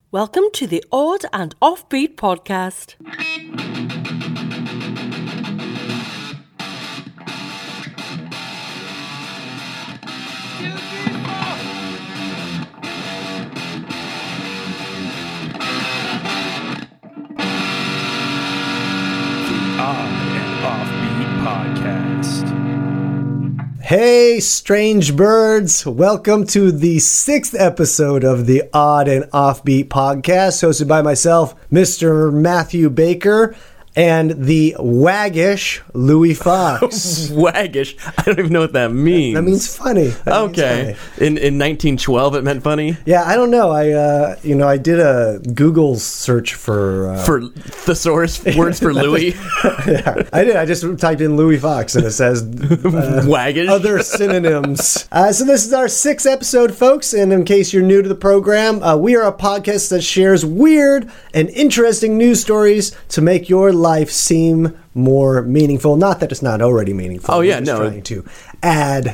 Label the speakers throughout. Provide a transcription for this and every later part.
Speaker 1: Welcome to the Odd and Offbeat podcast.
Speaker 2: Hey, strange birds. Welcome to the 6th episode of the Odd and Offbeat podcast, hosted by myself, Mr. Matthew Baker, and the waggish Louis Fox.
Speaker 3: Waggish? I don't even know what that means.
Speaker 2: That means funny.
Speaker 3: Okay. In 1912 it meant funny?
Speaker 2: Yeah, I don't know. I did a Google search for
Speaker 3: thesaurus words for Louis.
Speaker 2: Yeah, I did. I just typed in Louis Fox and it says
Speaker 3: waggish.
Speaker 2: Other synonyms. So this is our 6th episode, folks. And in case you're new to the program, we are a podcast that shares weird and interesting news stories to make your life seem more meaningful. Not that it's not already meaningful.
Speaker 3: Oh, yeah,
Speaker 2: We're just
Speaker 3: no.
Speaker 2: trying to add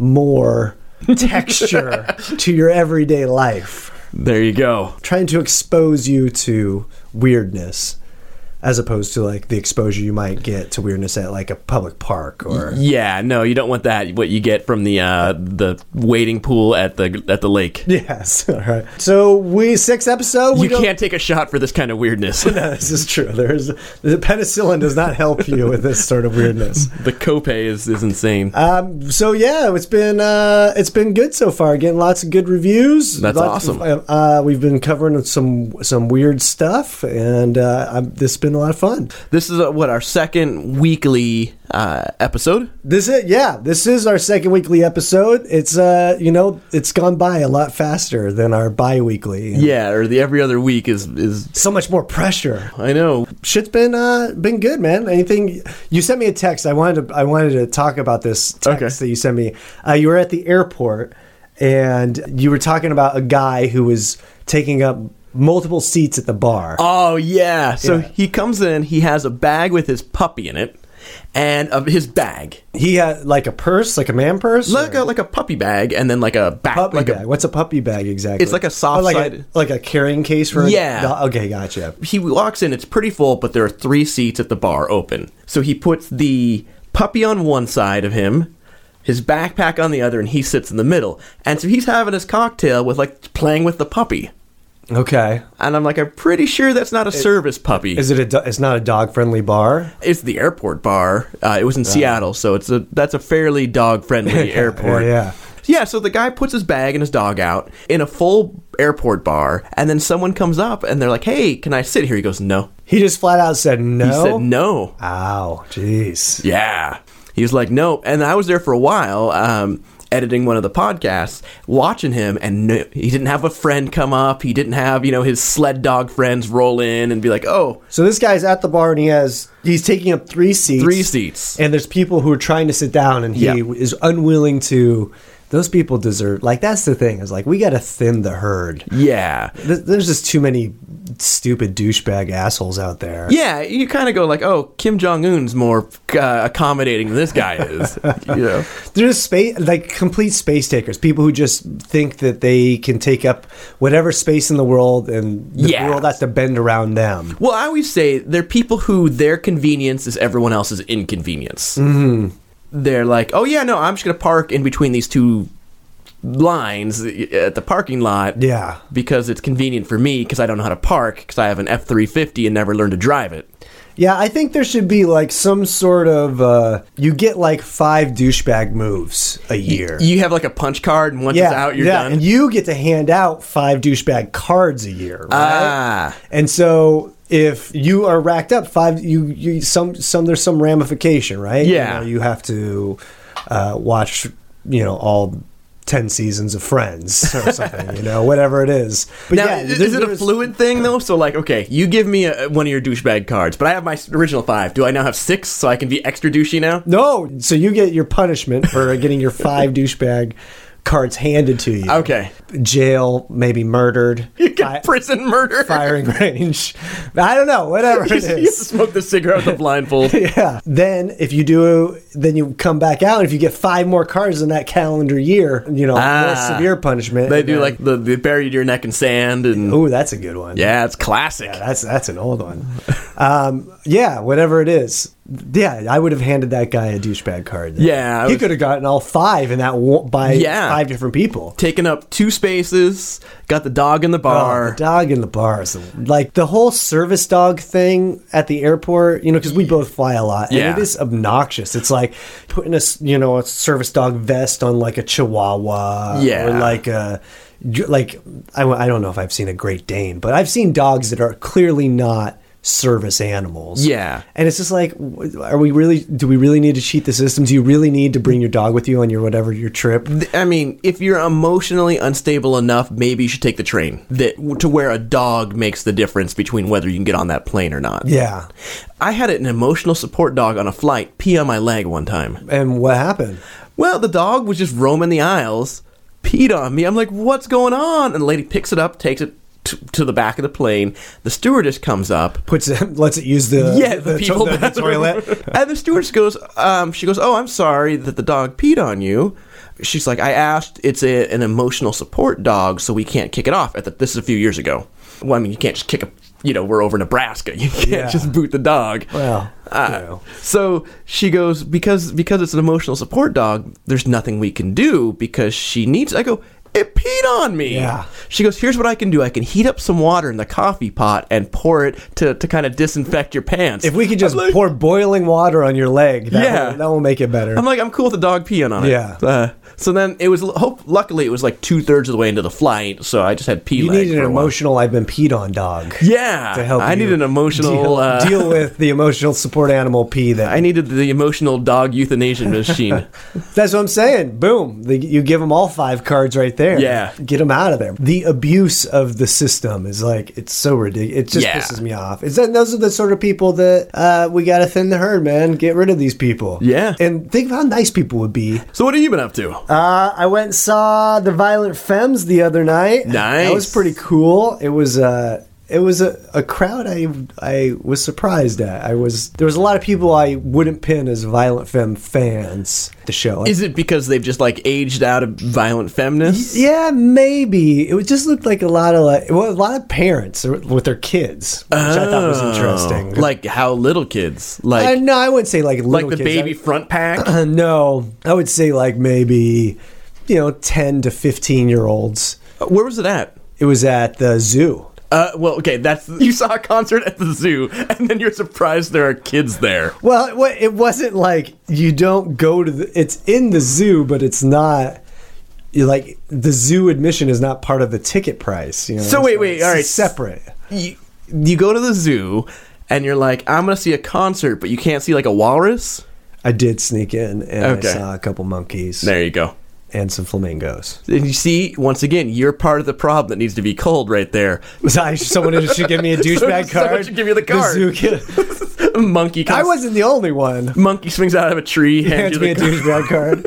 Speaker 2: more texture to your everyday life.
Speaker 3: There you go.
Speaker 2: Trying to expose you to weirdness, as opposed to like the exposure you might get to weirdness at like a public park or
Speaker 3: Yeah, no, you don't want that. What you get from the wading pool at the lake.
Speaker 2: Yes. All right. So 6th episode.
Speaker 3: You can't take a shot for this kind of weirdness.
Speaker 2: No, this is true. The penicillin does not help you with this sort of weirdness.
Speaker 3: The copay is insane.
Speaker 2: So yeah, it's been good so far. Getting lots of good reviews.
Speaker 3: That's awesome.
Speaker 2: We've been covering some weird stuff, and this has been a lot of fun.
Speaker 3: This is our second weekly episode.
Speaker 2: This is our second weekly episode. It's it's gone by a lot faster than our bi-weekly.
Speaker 3: Yeah, or the every other week is
Speaker 2: so much more pressure.
Speaker 3: I know.
Speaker 2: Shit's been good, man. Anything you sent me a text. I wanted to talk about this text that you sent me. You were at the airport and you were talking about a guy who was taking up multiple seats at the bar.
Speaker 3: Oh yeah. So he comes in, he has a bag with his puppy in it. And of his bag,
Speaker 2: he had like a purse, like a man purse,
Speaker 3: like a puppy bag, and then like a
Speaker 2: puppy bag. What's a puppy bag exactly?
Speaker 3: It's like a soft side,
Speaker 2: like a carrying case for. Okay, gotcha.
Speaker 3: He walks in; it's pretty full, but there are 3 seats at the bar open. So he puts the puppy on one side of him, his backpack on the other, and he sits in the middle. And so he's having his cocktail with like playing with the puppy.
Speaker 2: Okay.
Speaker 3: And I'm like, I'm pretty sure that's not a service puppy.
Speaker 2: Is it? It's not a dog-friendly bar?
Speaker 3: It's the airport bar. It was in Seattle, so that's a fairly dog-friendly airport.
Speaker 2: Yeah.
Speaker 3: Yeah, so the guy puts his bag and his dog out in a full airport bar, and then someone comes up, and they're like, hey, can I sit here? He goes, no.
Speaker 2: He just flat out said no?
Speaker 3: He said no.
Speaker 2: Ow, jeez.
Speaker 3: Yeah. He was like, no. And I was there for a while, editing one of the podcasts, watching him, and no, he didn't have a friend come up. He didn't have, his sled dog friends roll in and be like, oh.
Speaker 2: So this guy's at the bar, and he's taking up 3 seats.
Speaker 3: 3 seats.
Speaker 2: And there's people who are trying to sit down, and he is unwilling to. Those people deserve, that's the thing, is we got to thin the herd.
Speaker 3: Yeah.
Speaker 2: There's just too many stupid douchebag assholes out there.
Speaker 3: Yeah, you kind of go like, oh, Kim Jong-un's more accommodating than this guy is.
Speaker 2: They're just complete space takers. People who just think that they can take up whatever space in the world and the world has to bend around them.
Speaker 3: Well, I always say they're people who their convenience is everyone else's inconvenience.
Speaker 2: Mm-hmm.
Speaker 3: They're like, oh yeah, no, I'm just going to park in between these 2 lines at the parking lot.
Speaker 2: Yeah.
Speaker 3: Because it's convenient for me because I don't know how to park because I have an F-350 and never learned to drive it.
Speaker 2: Yeah, I think there should be some sort of, you get 5 douchebag moves a year.
Speaker 3: You have a punch card and once it's out, you're done.
Speaker 2: And you get to hand out 5 douchebag cards a year, right? And so if you are racked up 5, there's some ramification, right?
Speaker 3: Yeah.
Speaker 2: You have to watch, all 10 seasons of Friends or something, whatever it is. But
Speaker 3: now, is it a fluid thing, though? So, okay, you give me one of your douchebag cards, but I have my original 5. Do I now have 6 so I can be extra douchey now?
Speaker 2: No. So you get your punishment for getting your 5 douchebag cards handed to you.
Speaker 3: Okay.
Speaker 2: Jail, maybe murdered.
Speaker 3: You get prison murder.
Speaker 2: Firing range. I don't know. Whatever it
Speaker 3: You have to
Speaker 2: is.
Speaker 3: smoke the cigarette with a blindfold.
Speaker 2: Yeah. Then if you do, then you come back out. And if you get 5 more cards in that calendar year, more severe punishment.
Speaker 3: They do like they buried your neck in sand and.
Speaker 2: Ooh, that's a good one.
Speaker 3: Yeah, it's classic.
Speaker 2: Yeah, that's an old one. Whatever it is. Yeah, I would have handed that guy a douchebag card. Then.
Speaker 3: Yeah,
Speaker 2: he could have gotten all 5 in that by 5 different people.
Speaker 3: Taking up 2 spaces, got the dog in the bar.
Speaker 2: Oh, the dog in the bar is like the whole service dog thing at the airport. Because we both fly a lot, and it is obnoxious. It's like putting a service dog vest on like a Chihuahua, or like a. I don't know if I've seen a Great Dane, but I've seen dogs that are clearly not service animals.
Speaker 3: Yeah.
Speaker 2: And it's just like, do we really need to cheat the system? Do you really need to bring your dog with you on your trip?
Speaker 3: I mean, if you're emotionally unstable enough, maybe you should take the train. To where a dog makes the difference between whether you can get on that plane or not.
Speaker 2: Yeah.
Speaker 3: I had an emotional support dog on a flight pee on my leg one time.
Speaker 2: And what happened?
Speaker 3: Well, the dog was just roaming the aisles, peed on me. I'm like, what's going on? And the lady picks it up, takes it to the back of the plane. The stewardess comes up,
Speaker 2: lets it use the toilet,
Speaker 3: and the stewardess goes, she goes, "Oh, I'm sorry that the dog peed on you." She's like, "I asked. It's an emotional support dog, so we can't kick it off." This is a few years ago. Well, I mean, you can't just kick a. We're over Nebraska. You can't just boot the dog.
Speaker 2: Well,
Speaker 3: so she goes, because it's an emotional support dog. There's nothing we can do because she needs. I go. It peed on me.
Speaker 2: Yeah.
Speaker 3: She goes, here's what I can do. I can heat up some water in the coffee pot and pour it to kind of disinfect your pants.
Speaker 2: If we could just pour boiling water on your leg, that will make it better.
Speaker 3: I'm like, I'm cool with the dog peeing on it.
Speaker 2: Yeah.
Speaker 3: So then it was, luckily it was like 2/3 of the way into the flight, so I just had pee
Speaker 2: You need an emotional I've been peed on dog.
Speaker 3: Yeah.
Speaker 2: To help
Speaker 3: I need an emotional...
Speaker 2: deal with the emotional support animal pee.
Speaker 3: I needed the emotional dog euthanasia machine.
Speaker 2: That's what I'm saying. Boom. You give them all 5 cards right there.
Speaker 3: Yeah.
Speaker 2: Get them out of there. The abuse of the system is like, it's so ridiculous. It just pisses me off. Those are the sort of people that we got to thin the herd, man. Get rid of these people.
Speaker 3: Yeah.
Speaker 2: And think of how nice people would be.
Speaker 3: So what have you been up to?
Speaker 2: I went and saw The Violent Femmes the other night.
Speaker 3: Nice.
Speaker 2: That was pretty cool. It was a crowd I was surprised at. There was a lot of people I wouldn't pin as Violent Femme fans at the show.
Speaker 3: Is it because they've just like aged out of violent feminist?
Speaker 2: Yeah, maybe. It just looked like a lot of parents with their kids, which I thought was interesting.
Speaker 3: Like how little kids? Like
Speaker 2: no, I wouldn't say like little
Speaker 3: like the
Speaker 2: kids.
Speaker 3: baby front pack?
Speaker 2: No, I would say like maybe 10 to 15-year-olds.
Speaker 3: Where was it at?
Speaker 2: It was at the zoo.
Speaker 3: Well, okay, you saw a concert at the zoo, and then you're surprised there are kids there.
Speaker 2: Well, it wasn't like you don't go to it's in the zoo, but it's not, like, the zoo admission is not part of the ticket price.
Speaker 3: So wait, all right.
Speaker 2: Separate.
Speaker 3: You go to the zoo, and you're like, I'm going to see a concert, but you can't see, like, a walrus?
Speaker 2: I did sneak in, and
Speaker 3: Okay.
Speaker 2: I saw a couple monkeys.
Speaker 3: There you go.
Speaker 2: And some flamingos.
Speaker 3: And you see, once again, you're part of the problem that needs to be culled right there.
Speaker 2: Someone should give me a douchebag card.
Speaker 3: Someone should give you the card.
Speaker 2: The zoo kid.
Speaker 3: Monkey comes,
Speaker 2: I wasn't the only one.
Speaker 3: Monkey swings out of a tree, hands
Speaker 2: Hands
Speaker 3: you
Speaker 2: me
Speaker 3: the
Speaker 2: a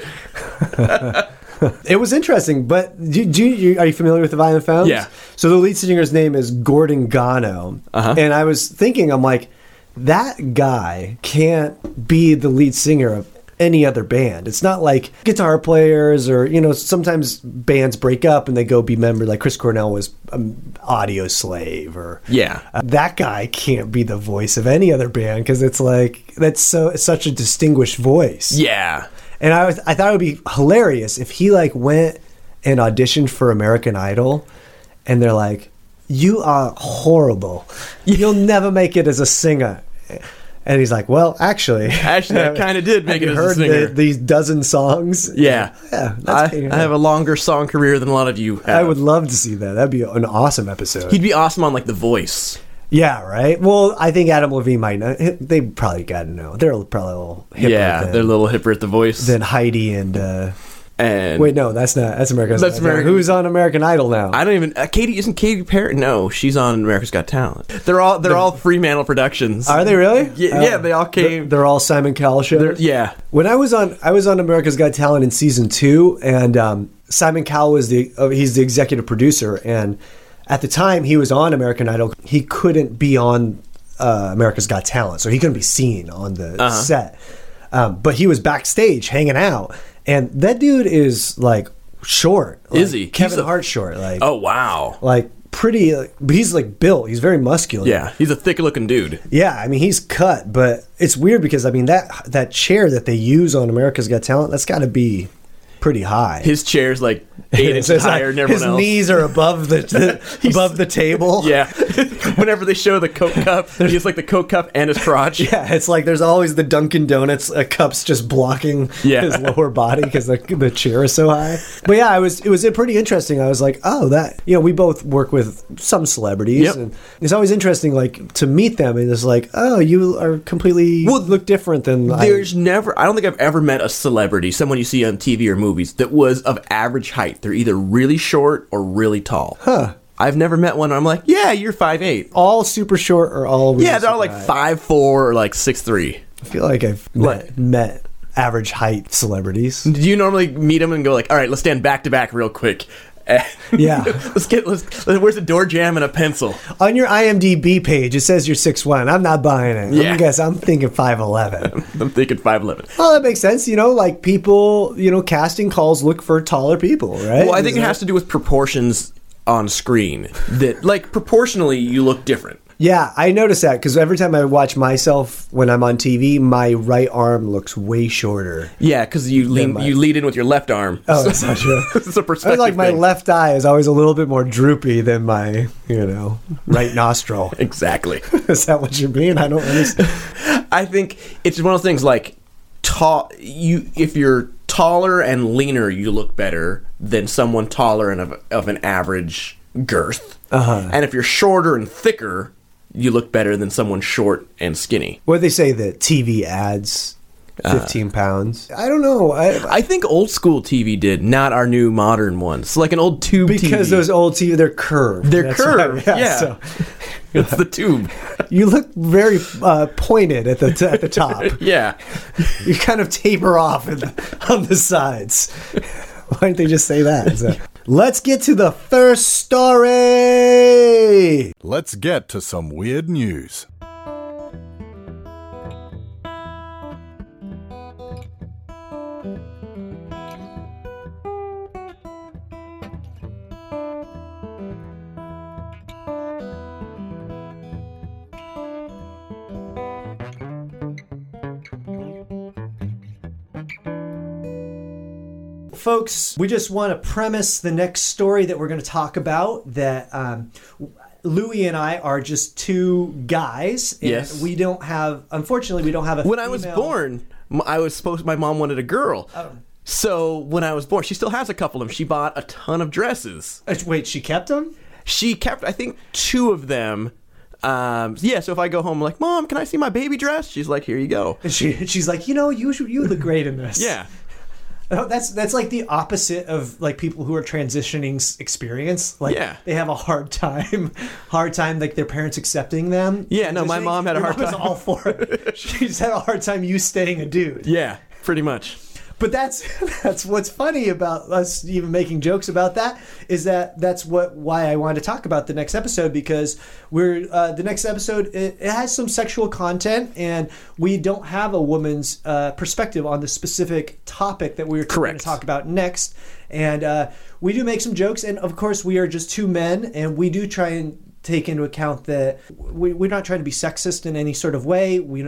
Speaker 2: douchebag card. It was interesting, but are you familiar with the Violent Femmes?
Speaker 3: Yeah.
Speaker 2: So the lead singer's name is Gordon Gano.
Speaker 3: Uh-huh.
Speaker 2: And I was thinking, I'm like, that guy can't be the lead singer of any other band. It's not like guitar players or, sometimes bands break up and they go be members, like Chris Cornell was Audio Slave or...
Speaker 3: Yeah.
Speaker 2: That guy can't be the voice of any other band because it's like, it's such a distinguished voice.
Speaker 3: Yeah.
Speaker 2: And I thought it would be hilarious if he like went and auditioned for American Idol and they're like, you are horrible. You'll never make it as a singer. And he's like, well, actually,
Speaker 3: I kind of did make it as a singer.
Speaker 2: Have you heard these dozen songs?
Speaker 3: Yeah.
Speaker 2: I
Speaker 3: I have a longer song career than a lot of you have.
Speaker 2: I would love to see that. That'd be an awesome episode.
Speaker 3: He'd be awesome on, like, The Voice.
Speaker 2: Yeah, right? Well, I think Adam Levine might not. They probably got to know. They're probably a little hipper
Speaker 3: They're a little hipper at The Voice.
Speaker 2: than Heidi and...
Speaker 3: Wait,
Speaker 2: no, that's not. That's America's.
Speaker 3: That's American.
Speaker 2: Who's on American Idol now?
Speaker 3: I don't even. Katy Perry? No, she's on America's Got Talent. They're all Fremantle Productions.
Speaker 2: Are they really?
Speaker 3: Yeah, they all came.
Speaker 2: They're all Simon Cowell shows.
Speaker 3: Yeah.
Speaker 2: When I was on America's Got Talent in season 2, and Simon Cowell was he's the executive producer, and at the time he was on American Idol, he couldn't be on America's Got Talent, so he couldn't be seen on the set. But he was backstage hanging out, and that dude is like short.
Speaker 3: Is he?
Speaker 2: Kevin Hart short? Like,
Speaker 3: oh wow,
Speaker 2: like pretty. But he's like built. He's very muscular.
Speaker 3: Yeah, he's a thick looking dude.
Speaker 2: Yeah, I mean he's cut, but it's weird because I mean that chair that they use on America's Got Talent, that's got to be pretty high.
Speaker 3: His chair's like 8 inches higher than everyone else.
Speaker 2: His knees are above above the table.
Speaker 3: Yeah. Whenever they show the Coke cup, he has like the Coke cup and his crotch.
Speaker 2: Yeah, it's like there's always the Dunkin' Donuts cups just blocking his lower body because the chair is so high. But yeah, it was pretty interesting. I was like, oh, that, you know, we both work with some celebrities, and it's always interesting like to meet them, and it's like, oh, you are completely look different than
Speaker 3: I don't think I've ever met a celebrity, someone you see on TV or movies, that was of average height. They're either really short or really tall.
Speaker 2: Huh.
Speaker 3: I've never met one where I'm like, yeah, you're 5'8".
Speaker 2: All super short or all really
Speaker 3: they're all like 5'4" or like 6'3".
Speaker 2: I feel like I've met average height celebrities.
Speaker 3: Do you normally meet them and go like, all right, let's stand back to back real quick?
Speaker 2: Yeah.
Speaker 3: Where's the door jam and a pencil?
Speaker 2: On your IMDb page, it says you're 6'1". I'm not buying it.
Speaker 3: Yeah.
Speaker 2: I'm thinking 5'11".
Speaker 3: I'm thinking 5'11".
Speaker 2: Well, that makes sense. You know, like people, you know, casting calls look for taller people, right?
Speaker 3: Well, I think it has to do with proportions on screen. That, like, proportionally, you look different.
Speaker 2: Yeah, I notice that because every time I watch myself when I'm on TV, my right arm looks way shorter.
Speaker 3: Yeah, because you lead in with your left arm.
Speaker 2: Oh, that's not true.
Speaker 3: It's a perspective
Speaker 2: like my
Speaker 3: thing.
Speaker 2: left eye is always a little bit more droopy than my, you know, right nostril.
Speaker 3: Exactly.
Speaker 2: Is that what you mean? I don't understand.
Speaker 3: I think it's one of those things like if you're taller and leaner, you look better than someone taller and of an average girth. And if you're shorter and thicker, you look better than someone short and skinny.
Speaker 2: What do they say that TV ads 15 pounds? I don't know.
Speaker 3: I think old school TV did, not our new modern ones. Like an old tube TV.
Speaker 2: Because those old TV, they're curved.
Speaker 3: They're curved, yeah.
Speaker 2: So.
Speaker 3: It's the tube.
Speaker 2: You look very pointed at the top.
Speaker 3: Yeah.
Speaker 2: You kind of taper off on the sides. Why didn't they just say that? So, let's get to the first story.
Speaker 4: Let's get to some weird news.
Speaker 2: Folks, we just want to premise the next story that we're going to talk about, that Louie and I are just two guys. And
Speaker 3: yes.
Speaker 2: Unfortunately, we don't have a
Speaker 3: When
Speaker 2: female.
Speaker 3: I was born, my mom wanted a girl. Oh. So when I was born, she still has a couple of them. She bought a ton of dresses.
Speaker 2: Wait, she kept them?
Speaker 3: She kept, I think, 2 of them. So if I go home, I'm like, Mom, can I see my baby dress? She's like, here you go.
Speaker 2: And she's like, you look great in this.
Speaker 3: Yeah.
Speaker 2: That's like the opposite of like people who are transitioning experience. Like they have a hard time like their parents accepting them.
Speaker 3: Yeah, no, my mom had a hard time.
Speaker 2: All for it. She's had a hard time you staying a dude.
Speaker 3: Yeah, pretty much.
Speaker 2: But that's what's funny about us even making jokes about that, is that's why I wanted to talk about the next episode, because the next episode it has some sexual content, and we don't have a woman's perspective on the specific topic that we're going to talk about next. And we do make some jokes, and of course we are just two men, and we do try and take into account that we're not trying to be sexist in any sort of way. We're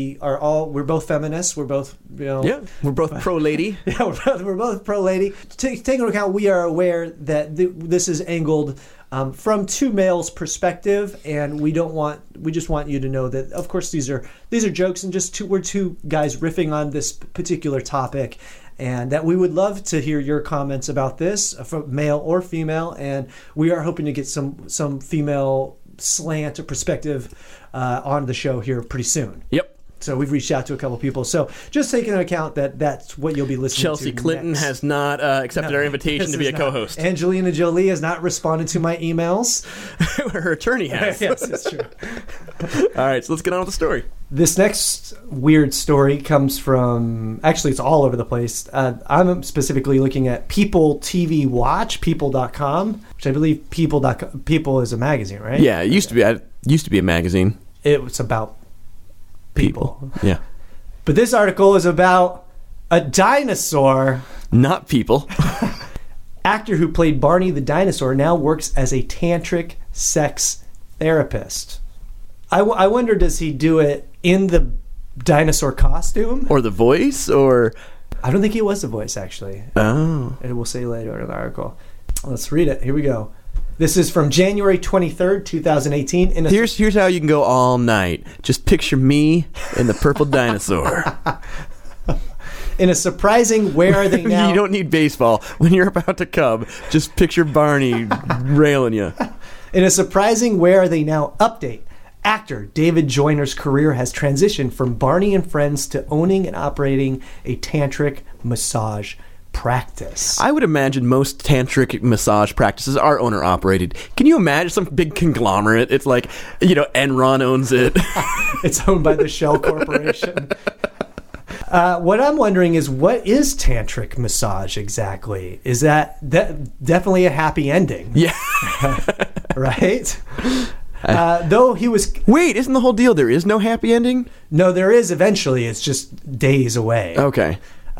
Speaker 2: both feminists. We're both,
Speaker 3: we're both pro lady.
Speaker 2: Yeah, we're both pro lady. Take into account, we are aware that this is angled from two males' perspective, and we just want you to know that, of course, these are jokes, and we're two guys riffing on this particular topic. And that we would love to hear your comments about this, from male or female, and we are hoping to get some female slant or perspective on the show here pretty soon.
Speaker 3: Yep.
Speaker 2: So we've reached out to a couple people. So just taking into account that that's what you'll be listening
Speaker 3: Chelsea
Speaker 2: to
Speaker 3: Clinton
Speaker 2: next.
Speaker 3: has not accepted our invitation to be a
Speaker 2: This is not-
Speaker 3: co-host.
Speaker 2: Angelina Jolie has not responded to my emails.
Speaker 3: Her attorney has.
Speaker 2: Yes, it's true.
Speaker 3: All right, so let's get on with the story.
Speaker 2: This next weird story comes from, actually it's all over the place. I'm specifically looking at People TV Watch, people.com, which I believe People is a magazine, right?
Speaker 3: Yeah, it used to be a magazine.
Speaker 2: It was about people.
Speaker 3: Yeah.
Speaker 2: But this article is about a dinosaur.
Speaker 3: Not people.
Speaker 2: Actor who played Barney the dinosaur now works as a tantric sex therapist. I wonder, does he do it in the dinosaur costume?
Speaker 3: Or the voice, or...
Speaker 2: I don't think he was the voice, actually.
Speaker 3: Oh.
Speaker 2: And we'll say later in the article. Let's read it. Here we go. This is from January 23rd, 2018.
Speaker 3: Here's how you can go all night. Just picture me and the purple dinosaur.
Speaker 2: In a surprising Where Are They Now?
Speaker 3: You don't need baseball. When you're about to come, just picture Barney railing you.
Speaker 2: In a surprising Where Are They Now update, actor David Joyner's career has transitioned from Barney and Friends to owning and operating a tantric massage practice.
Speaker 3: I would imagine most tantric massage practices are owner operated. Can you imagine some big conglomerate? It's like, Enron owns it.
Speaker 2: It's owned by the Shell Corporation. What I'm wondering is, what is tantric massage exactly? Is that definitely a happy ending?
Speaker 3: Yeah.
Speaker 2: Right? Though he was...
Speaker 3: Wait, isn't the whole deal there is no happy ending?
Speaker 2: No, there is eventually. It's just days away.
Speaker 3: Okay.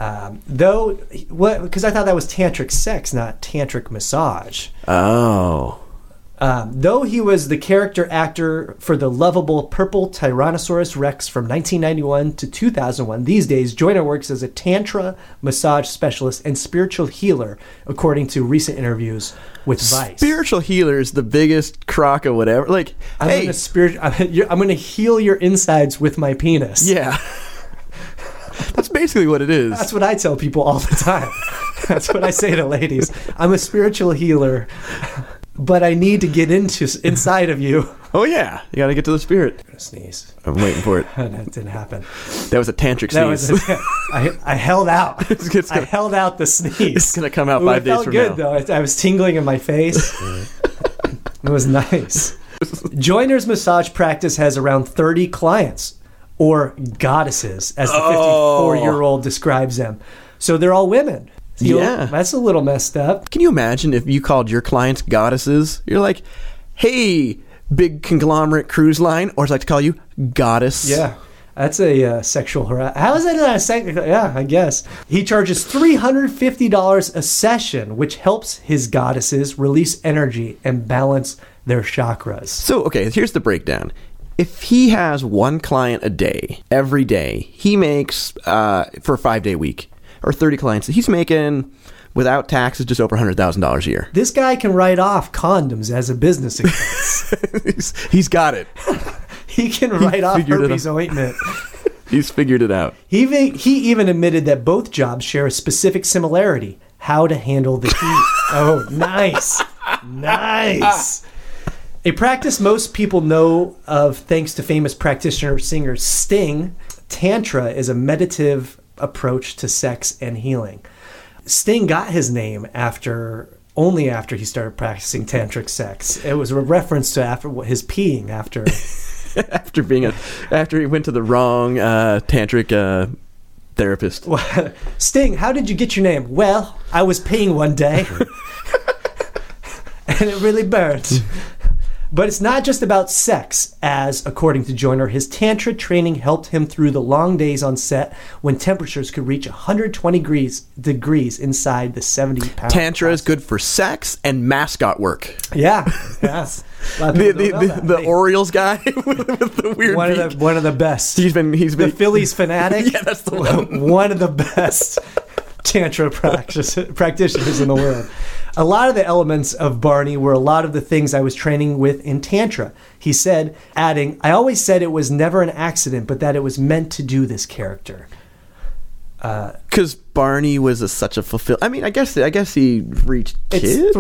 Speaker 2: Because I thought that was tantric sex, not tantric massage.
Speaker 3: Oh.
Speaker 2: Though he was the character actor for the lovable purple Tyrannosaurus Rex from 1991 to 2001, these days Joyner works as a tantra massage specialist and spiritual healer, according to recent interviews with Vice.
Speaker 3: Spiritual healer is the biggest crock of whatever. Like,
Speaker 2: I'm
Speaker 3: hey.
Speaker 2: going to heal your insides with my penis.
Speaker 3: Yeah. That's basically what it is.
Speaker 2: That's what I tell people all the time. That's what I say to ladies. I'm a spiritual healer, but I need to get inside of you.
Speaker 3: Oh, yeah. You got to get to the spirit.
Speaker 2: I'm gonna sneeze.
Speaker 3: I'm waiting for it.
Speaker 2: That didn't happen.
Speaker 3: That was a tantric sneeze.
Speaker 2: I held out.
Speaker 3: It's
Speaker 2: I held out the sneeze.
Speaker 3: It's going to come out
Speaker 2: Ooh,
Speaker 3: 5
Speaker 2: it
Speaker 3: days
Speaker 2: felt
Speaker 3: from
Speaker 2: good,
Speaker 3: now.
Speaker 2: though. I was tingling in my face. It was nice. Joyner's massage practice has around 30 clients, or goddesses, as the 54-year-old describes them. So they're all women.
Speaker 3: Yeah.
Speaker 2: That's a little messed up.
Speaker 3: Can you imagine if you called your clients goddesses? You're like, hey, big conglomerate cruise line, or as I like to call you, goddess.
Speaker 2: Yeah. That's a sexual harassment. How is that not a sexual? Yeah, I guess. He charges $350 a session, which helps his goddesses release energy and balance their chakras.
Speaker 3: So, okay, here's the breakdown. If he has one client a day, every day, he makes, for a 5-day week, or 30 clients, he's making, without taxes, just over $100,000 a year.
Speaker 2: This guy can write off condoms as a business expense.
Speaker 3: He's got it.
Speaker 2: He can write off herpes ointment.
Speaker 3: He's figured it out.
Speaker 2: He even admitted that both jobs share a specific similarity: how to handle the heat. Oh, nice. Nice. A practice most people know of thanks to famous practitioner-singer Sting, Tantra is a meditative approach to sex and healing. Sting got his name only after he started practicing tantric sex. It was a reference to his peeing after...
Speaker 3: after he went to the wrong tantric therapist.
Speaker 2: Sting, how did you get your name? Well, I was peeing one day, and it really burned. But it's not just about sex, as, according to Joyner, his Tantra training helped him through the long days on set when temperatures could reach 120 degrees inside the 70-pound
Speaker 3: Tantra is good for sex and mascot work.
Speaker 2: Yeah.
Speaker 3: The Orioles guy with the weird beak.
Speaker 2: One of the best.
Speaker 3: He's been
Speaker 2: the Phillies fanatic.
Speaker 3: Yeah, that's the one.
Speaker 2: One of the best Tantra practitioners in the world. A lot of the elements of Barney were a lot of the things I was training with in Tantra, he said, adding, I always said it was never an accident, but that it was meant to do this character.
Speaker 3: Because Barney was such a I mean, I guess he reached kids.
Speaker 2: It's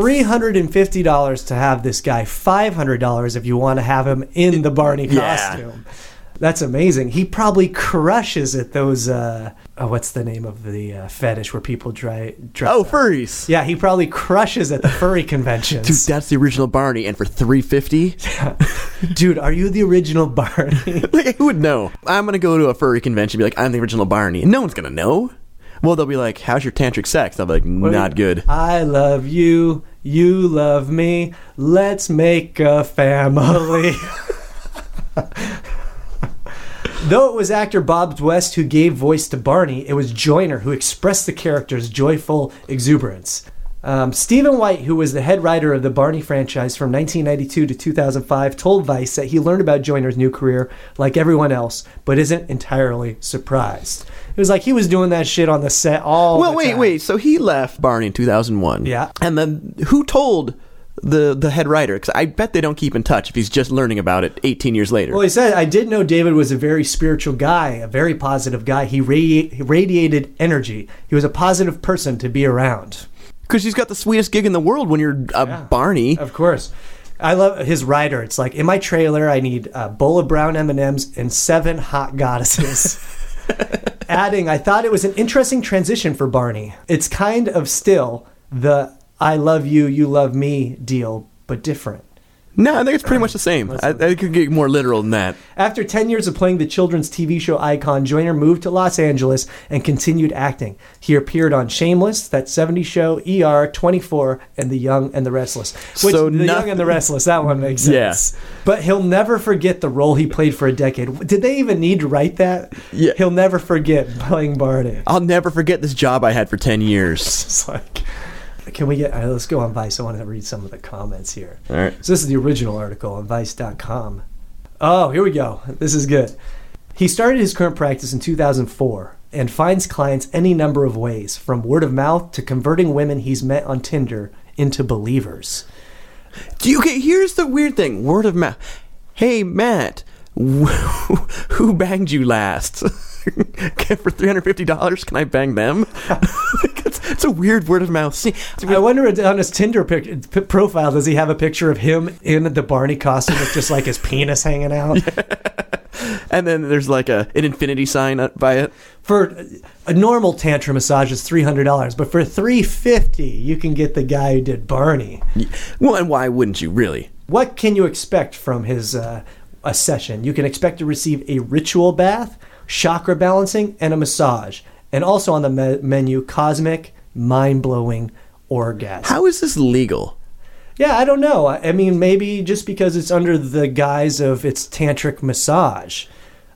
Speaker 2: $350 to have this guy, $500 if you want to have him in the Barney costume. That's amazing. He probably crushes at those, what's the name of the fetish where people dress up?
Speaker 3: Furries.
Speaker 2: Yeah, he probably crushes at the furry conventions.
Speaker 3: Dude, that's the original Barney, and for $350?
Speaker 2: Dude, are you the original Barney?
Speaker 3: Like, who would know? I'm going to go to a furry convention and be like, I'm the original Barney. And no one's going to know. Well, they'll be like, how's your tantric sex? I'll be like, not good.
Speaker 2: I love you. You love me. Let's make a family. Though it was actor Bob West who gave voice to Barney, it was Joyner who expressed the character's joyful exuberance. Stephen White, who was the head writer of the Barney franchise from 1992 to 2005, told Vice that he learned about Joyner's new career like everyone else, but isn't entirely surprised. It was like he was doing that shit on the set all the time.
Speaker 3: Wait. So he left Barney in 2001.
Speaker 2: Yeah.
Speaker 3: And then who told the head writer? Because I bet they don't keep in touch if he's just learning about it 18 years later.
Speaker 2: Well, he said, I did know David was a very spiritual guy, a very positive guy. He radiated energy. He was a positive person to be around.
Speaker 3: Because he's got the sweetest gig in the world when you're Barney.
Speaker 2: Of course. I love his rider. It's like, in my trailer, I need a bowl of brown M&Ms and 7 hot goddesses. Adding, I thought it was an interesting transition for Barney. It's kind of still the I love you, you love me deal, but different.
Speaker 3: No, I think it's pretty much the same. I could get more literal than that.
Speaker 2: After 10 years of playing the children's TV show icon, Joyner moved to Los Angeles and continued acting. He appeared on Shameless, That 70s Show, ER, 24, and The Young and the Restless. Young and the Restless, that one makes sense. Yeah. But he'll never forget the role he played for a decade. Did they even need to write that?
Speaker 3: Yeah.
Speaker 2: He'll never forget playing Barney.
Speaker 3: I'll never forget this job I had for 10 years.
Speaker 2: It's like... Can we get... let's go on Vice. I want to read some of the comments here.
Speaker 3: All right.
Speaker 2: So this is the original article on Vice.com. Oh, here we go. This is good. He started his current practice in 2004 and finds clients any number of ways, from word of mouth to converting women he's met on Tinder into believers.
Speaker 3: Okay, here's the weird thing. Word of mouth. Hey, Matt, who banged you last? For $350, can I bang them? It's a weird word of mouth. See,
Speaker 2: I wonder on his Tinder profile, does he have a picture of him in the Barney costume with just like his penis hanging out?
Speaker 3: Yeah. And then there's like an infinity sign by it.
Speaker 2: For a normal tantra massage is $300, but for $350, you can get the guy who did Barney.
Speaker 3: Well, and why wouldn't you, really?
Speaker 2: What can you expect from his a session? You can expect to receive a ritual bath, chakra balancing, and a massage. And also on the menu, cosmic, mind-blowing orgasm.
Speaker 3: How is this legal?
Speaker 2: Yeah, I don't know. I mean, maybe just because it's under the guise of it's tantric massage.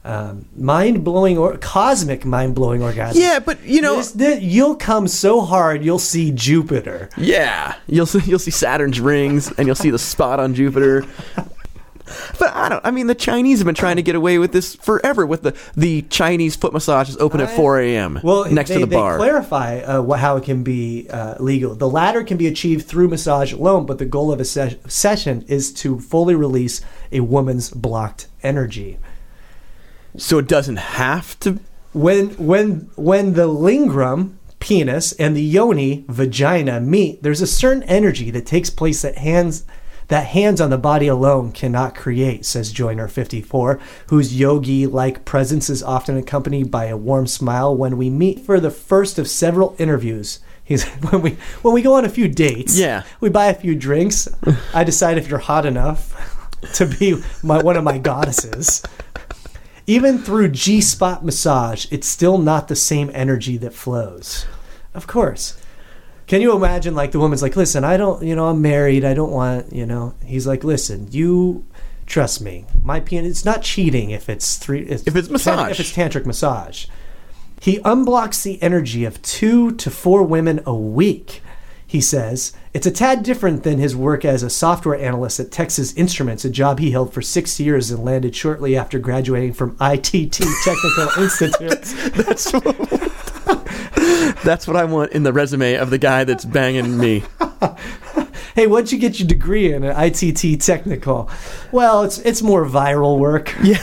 Speaker 2: Cosmic mind-blowing orgasm.
Speaker 3: Yeah, but, you know...
Speaker 2: you'll come so hard, you'll see Jupiter.
Speaker 3: Yeah, you'll see Saturn's rings, and you'll see the spot on Jupiter. But the Chinese have been trying to get away with this forever with the Chinese foot massages open at 4 a.m. next to the bar.
Speaker 2: They clarify how it can be legal. The latter can be achieved through massage alone, but the goal of a session is to fully release a woman's blocked energy.
Speaker 3: So it doesn't have to...
Speaker 2: When the lingam, penis, and the yoni, vagina, meet, there's a certain energy that takes place that hands on the body alone cannot create, says Joyner 54, whose yogi-like presence is often accompanied by a warm smile. When we meet for the first of several interviews, when we go on a few dates,
Speaker 3: yeah,
Speaker 2: we buy a few drinks, I decide if you're hot enough to be one of my goddesses. Even through G-spot massage, it's still not the same energy that flows. Of course. Can you imagine, like, the woman's like, listen, I'm married, I don't want, He's like, listen, you trust me. My penis, it's not cheating if it's
Speaker 3: massage.
Speaker 2: If it's tantric massage. He unblocks the energy of 2 to 4 women a week. He says it's a tad different than his work as a software analyst at Texas Instruments, a job he held for 6 years and landed shortly after graduating from ITT Technical Institute.
Speaker 3: That's what I want in the resume of the guy that's banging me.
Speaker 2: Hey, what'd you get your degree in at ITT Technical? Well, it's more viral work.
Speaker 3: Yeah.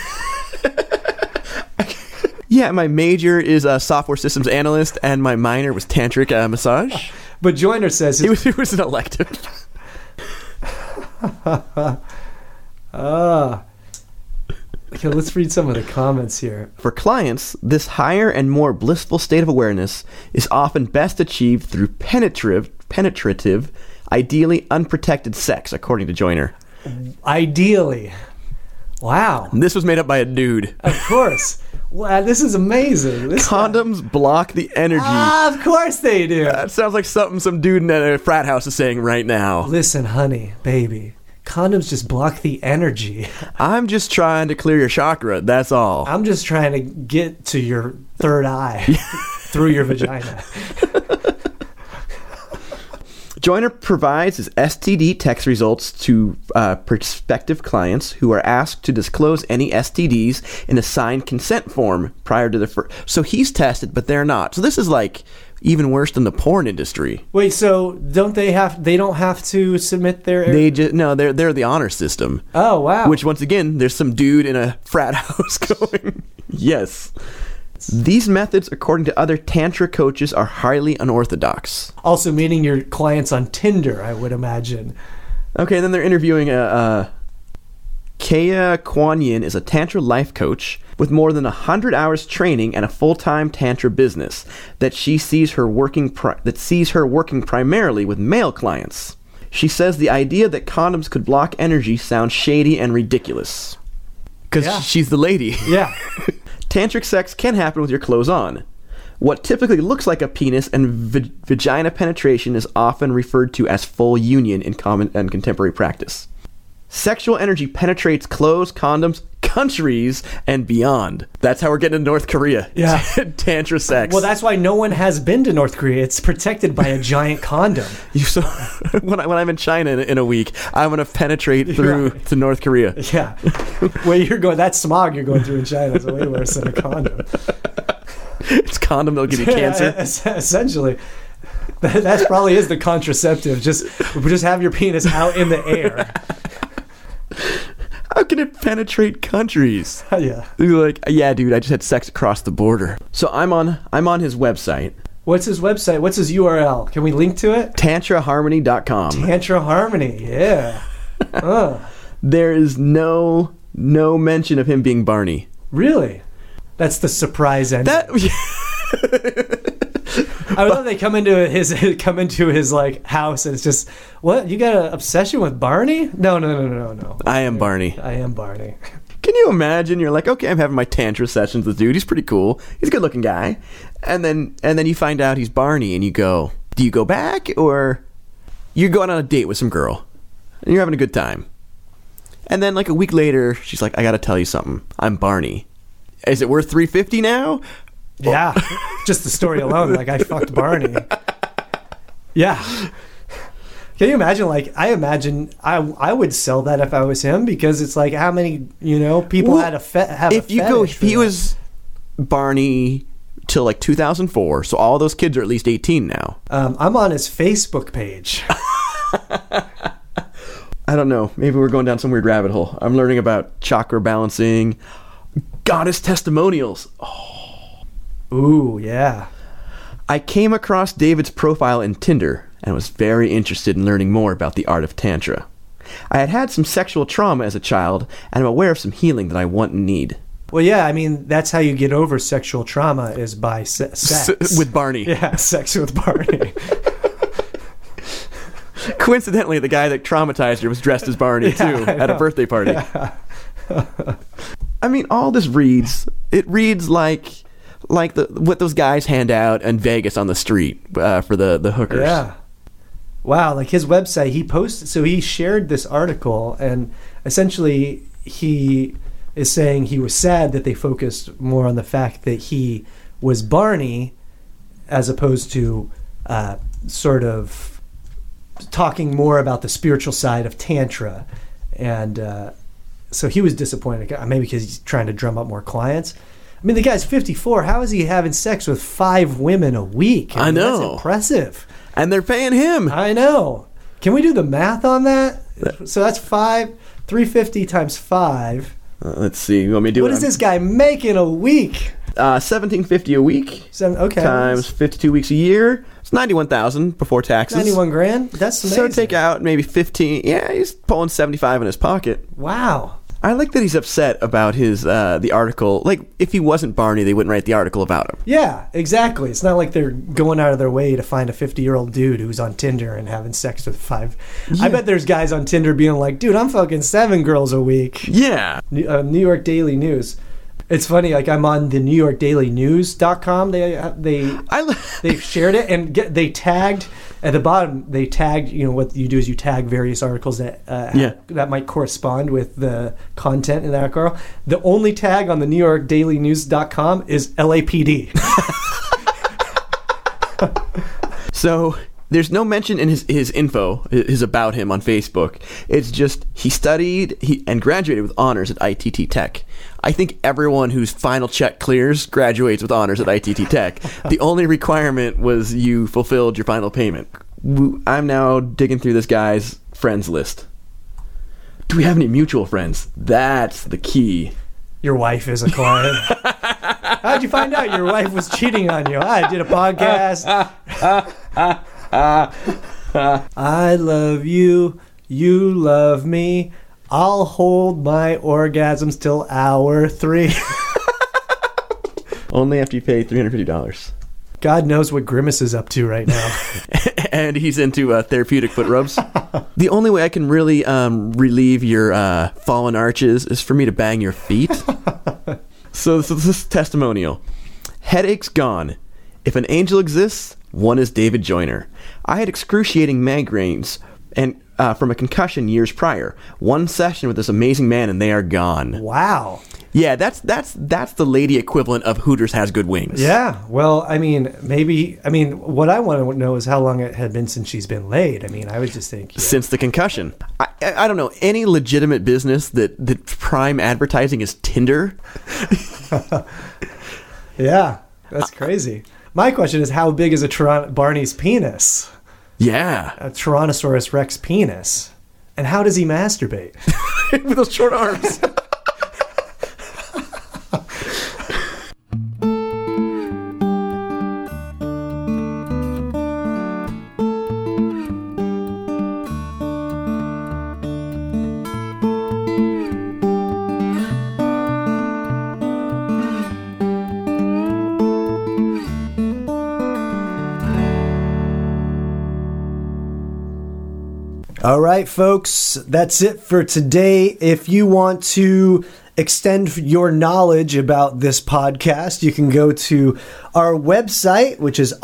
Speaker 3: Yeah, my major is a software systems analyst, and my minor was tantric massage.
Speaker 2: But Joyner says...
Speaker 3: It was an elective.
Speaker 2: Okay, let's read some of the comments here.
Speaker 3: For clients, this higher and more blissful state of awareness is often best achieved through penetrative, ideally unprotected sex, according to Joyner.
Speaker 2: Ideally. Wow.
Speaker 3: And this was made up by a dude.
Speaker 2: Of course. Wow, this is amazing.
Speaker 3: Condoms block the energy.
Speaker 2: Of course they do.
Speaker 3: That sounds like something some dude in a frat house is saying right now.
Speaker 2: Listen, honey, baby. Condoms just block the energy.
Speaker 3: I'm just trying to clear your chakra, that's all.
Speaker 2: I'm just trying to get to your third eye through your vagina.
Speaker 3: Joyner provides his STD test results to prospective clients who are asked to disclose any STDs in a signed consent form prior to the first. So he's tested, but they're not. So this is like even worse than the porn industry.
Speaker 2: Wait, so they don't have to submit their...
Speaker 3: They're the honor system.
Speaker 2: Oh, wow.
Speaker 3: Which, once again, there's some dude in a frat house going, yes. These methods, according to other Tantra coaches, are highly unorthodox.
Speaker 2: Also meeting your clients on Tinder, I would imagine.
Speaker 3: Okay, then they're interviewing Kaya Kuan Yin is a Tantra life coach with more than 100 hours training and a full-time Tantra business that sees her working primarily with male clients. She says the idea that condoms could block energy sounds shady and ridiculous. Because she's the lady.
Speaker 2: Yeah.
Speaker 3: Tantric sex can happen with your clothes on. What typically looks like a penis and vagina penetration is often referred to as full union in common and contemporary practice. Sexual energy penetrates clothes, condoms, countries, and beyond. That's how we're getting to North Korea.
Speaker 2: Yeah.
Speaker 3: Tantra sex.
Speaker 2: Well, that's why no one has been to North Korea. It's protected by a giant condom.
Speaker 3: When I'm in China in a week, I'm going to penetrate through to North Korea.
Speaker 2: Yeah. Where you're going, that smog you're going through in China is way worse than a condom.
Speaker 3: It's condom that'll give you cancer.
Speaker 2: Essentially. That probably is the contraceptive. Just have your penis out in the air.
Speaker 3: How can it penetrate countries?
Speaker 2: Yeah.
Speaker 3: You're like, yeah, dude, I just had sex across the border. So I'm on his website.
Speaker 2: What's his website? What's his URL? Can we link to it?
Speaker 3: TantraHarmony.com.
Speaker 2: Tantra Harmony, yeah.
Speaker 3: There is no mention of him being Barney.
Speaker 2: Really? That's the surprise ending. I love they come into his like house and it's just, what? You got an obsession with Barney? No.
Speaker 3: I am Barney.
Speaker 2: I am Barney.
Speaker 3: Can you imagine? You're like, okay, I'm having my Tantra sessions with this dude. He's pretty cool. He's a good looking guy. And then you find out he's Barney and you go, do you go back or you're going on a date with some girl and you're having a good time. And then like a week later, she's like, I got to tell you something. I'm Barney. Is it worth $350 now?
Speaker 2: Yeah, just the story alone. Like, I fucked Barney. Yeah. Can you imagine? Like, I would sell that if I was him because it's like how many people have
Speaker 3: if you go, if he was Barney till like 2004, so all those kids are at least 18 now.
Speaker 2: I'm on his Facebook page.
Speaker 3: I don't know. Maybe we're going down some weird rabbit hole. I'm learning about chakra balancing, goddess testimonials.
Speaker 2: Ooh, yeah.
Speaker 3: I came across David's profile in Tinder and was very interested in learning more about the art of Tantra. I had had some sexual trauma as a child, and I'm aware of some healing that I want and need.
Speaker 2: Well, yeah, I mean, that's how you get over sexual trauma is by sex.
Speaker 3: With Barney.
Speaker 2: Yeah, sex with Barney.
Speaker 3: Coincidentally, the guy that traumatized her was dressed as Barney, too, at a birthday party.
Speaker 2: Yeah.
Speaker 3: I mean, all this reads like what those guys hand out in Vegas on the street for the hookers.
Speaker 2: Yeah. Wow, like his website, he shared this article, and essentially he is saying he was sad that they focused more on the fact that he was Barney as opposed to sort of talking more about the spiritual side of Tantra. And so he was disappointed, maybe because he's trying to drum up more clients. I mean, the guy's 54. How is he having sex with 5 women a week?
Speaker 3: I know.
Speaker 2: That's impressive.
Speaker 3: And they're paying him.
Speaker 2: I know. Can we do the math on that? So that's 350 times 5.
Speaker 3: Let's see. You want me to do
Speaker 2: What is this guy making a week?
Speaker 3: $1,750 a week.
Speaker 2: Okay.
Speaker 3: Times 52 weeks a year. It's $91,000 before taxes.
Speaker 2: 91 grand? That's amazing.
Speaker 3: So take out maybe 15. Yeah, he's pulling 75 in his pocket.
Speaker 2: Wow.
Speaker 3: I like that he's upset about his the article. Like, if he wasn't Barney, they wouldn't write the article about him.
Speaker 2: Yeah, exactly. It's not like they're going out of their way to find a 50-year-old dude who's on Tinder and having sex with 5. I bet there's guys on Tinder being like, dude, I'm fucking 7 girls a week.
Speaker 3: Yeah.
Speaker 2: New York Daily News. It's funny, like I'm on the NewYorkDailyNews.com. They shared it and they tagged at the bottom. They tagged, what you do is you tag various articles that that might correspond with the content in that article. The only tag on the NewYorkDailyNews.com is LAPD.
Speaker 3: So there's no mention in his info, his about him on Facebook. It's just he studied and graduated with honors at ITT Tech. I think everyone whose final check clears graduates with honors at ITT Tech. The only requirement was you fulfilled your final payment. I'm now digging through this guy's friends list. Do we have any mutual friends? That's the key.
Speaker 2: Your wife is a client. How'd you find out your wife was cheating on you? I did a podcast. I love you. You love me. I'll hold my orgasms till hour 3.
Speaker 3: Only after you pay $350.
Speaker 2: God knows what Grimace is up to right now.
Speaker 3: And he's into therapeutic foot rubs. The only way I can really relieve your fallen arches is for me to bang your feet. So this is testimonial. Headaches gone. If an angel exists, one is David Joyner. I had excruciating migraines and from a concussion years prior. One session with this amazing man and they are gone.
Speaker 2: Wow.
Speaker 3: Yeah, that's the lady equivalent of Hooters has good wings.
Speaker 2: Yeah. Well, what I want to know is how long it had been since she's been laid. I would just think
Speaker 3: since the concussion. I don't know any legitimate business that prime advertising is Tinder.
Speaker 2: Yeah, that's crazy. My question is, how big is Barney's penis?
Speaker 3: Yeah.
Speaker 2: A Tyrannosaurus Rex penis. And how does he masturbate?
Speaker 3: With those short arms.
Speaker 2: All right, folks, that's it for today. If you want to extend your knowledge about this podcast, you can go to our website, which is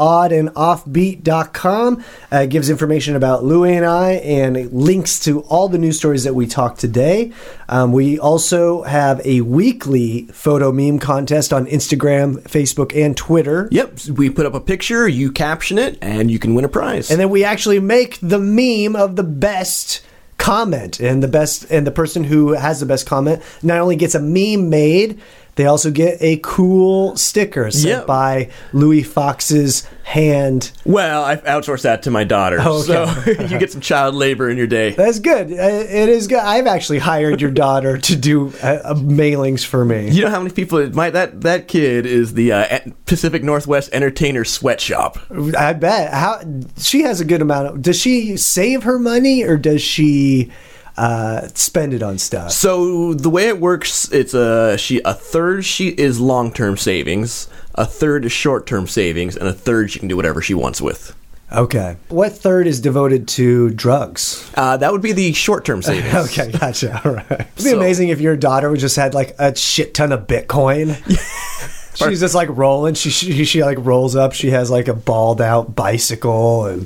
Speaker 2: oddandoffbeat.com. It gives information about Louie and I and links to all the news stories that we talked today. We also have a weekly photo meme contest on Instagram, Facebook, and Twitter.
Speaker 3: Yep, we put up a picture, you caption it, and you can win a prize.
Speaker 2: And then we actually make the meme of the best comment, and the person who has the best comment not only gets a meme made, they also get a cool sticker sent by Louis Fox's hand.
Speaker 3: Well, I've outsourced that to my daughter, so you get some child labor in your day.
Speaker 2: That's good. It is good. I've actually hired your daughter to do mailings for me.
Speaker 3: You know how many people that kid is the Pacific Northwest Entertainer Sweatshop.
Speaker 2: I bet. She has a good amount of. Does she save her money or does she spend it on stuff?
Speaker 3: So the way it works, it's a third she is long-term savings, a third is short-term savings, and a third she can do whatever she wants with.
Speaker 2: Okay. What third is devoted to drugs?
Speaker 3: That would be the short-term savings.
Speaker 2: Okay, gotcha. All right. It'd be amazing if your daughter just had like a shit ton of Bitcoin. She's just like rolling. She like rolls up. She has like a balled out bicycle, and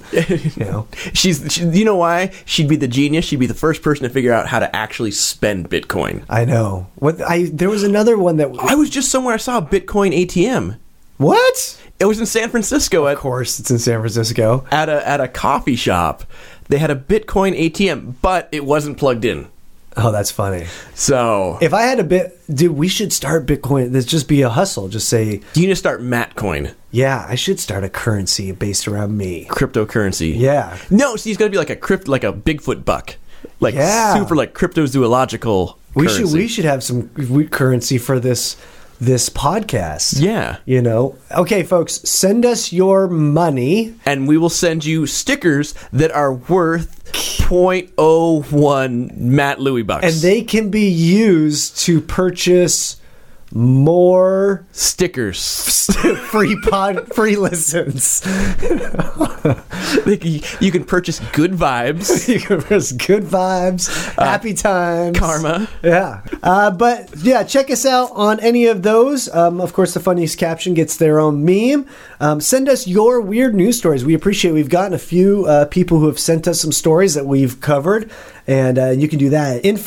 Speaker 3: she's you know why she'd be the genius? She'd be the first person to figure out how to actually spend Bitcoin.
Speaker 2: I know. There was another one that
Speaker 3: I was just somewhere. I saw a Bitcoin ATM.
Speaker 2: What?
Speaker 3: It was in San Francisco.
Speaker 2: Of course, it's in San Francisco.
Speaker 3: At a coffee shop, they had a Bitcoin ATM, but it wasn't plugged in.
Speaker 2: Oh, that's funny.
Speaker 3: So
Speaker 2: if I had dude, we should start Bitcoin. This just be a hustle. Just say,
Speaker 3: do you need to start Matcoin?
Speaker 2: Yeah, I should start a currency based around me.
Speaker 3: Cryptocurrency.
Speaker 2: Yeah.
Speaker 3: No, see, it's got to be like a Bigfoot buck, super like cryptozoological.
Speaker 2: We should have some currency for this this podcast.
Speaker 3: Yeah.
Speaker 2: You know? Okay, folks, send us your money.
Speaker 3: And we will send you stickers that are worth 0.01 Matt Louie bucks.
Speaker 2: And they can be used to purchase more
Speaker 3: stickers.
Speaker 2: free listens.
Speaker 3: You can purchase good vibes.
Speaker 2: You can purchase good vibes, happy times,
Speaker 3: karma.
Speaker 2: Yeah. But yeah, check us out on any of those. Of course, the funniest caption gets their own meme. Send us your weird news stories. We appreciate it. We've gotten a few people who have sent us some stories that we've covered. And you can do that at